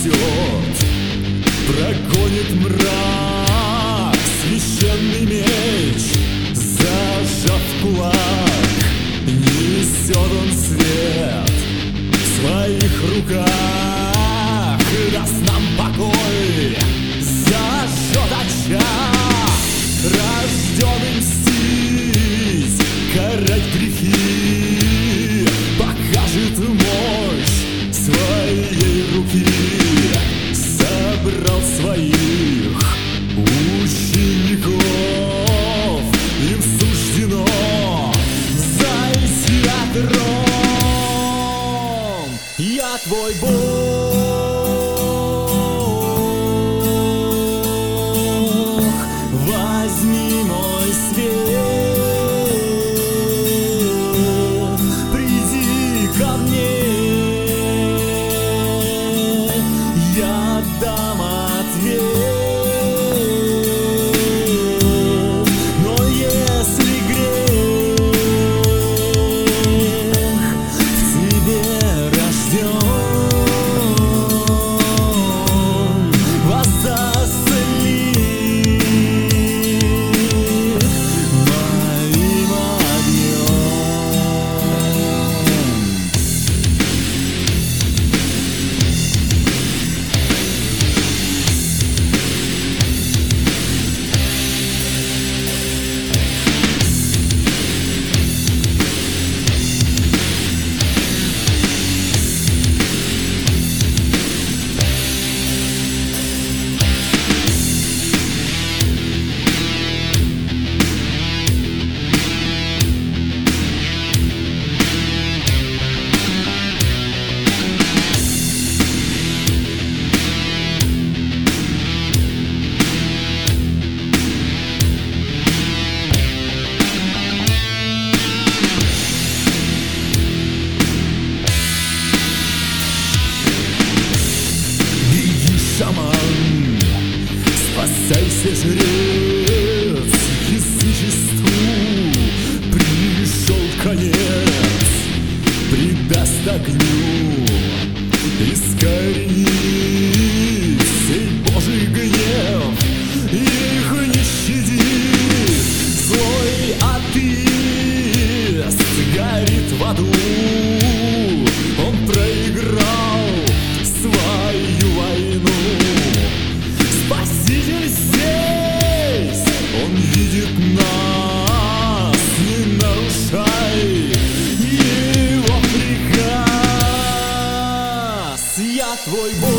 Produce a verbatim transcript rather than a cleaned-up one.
спасет, прогонит мрак. Священный меч, зажав в кулак, несет он свет в своих руках. Даст нам покой, зажжет очаг, рожденный мстить, карать грехи, покажет мощь своей руки. Собрал своих учеников, им суждено зайти на трон. Я твой Бог, возьми мой свет, приди ко мне, я дам ответ. Но если грех в тебе рожден, воздастся ли моим огнем? Шаман, спасайся, жрец, язычеству пришел конец, предаст огню, искоренит сей Божий гнев, их не щадит. Злой атеист горит в аду, он проиграл свою войну. Спаситель здесь, он видит нас, не нарушай его приказ. Я твой Бог.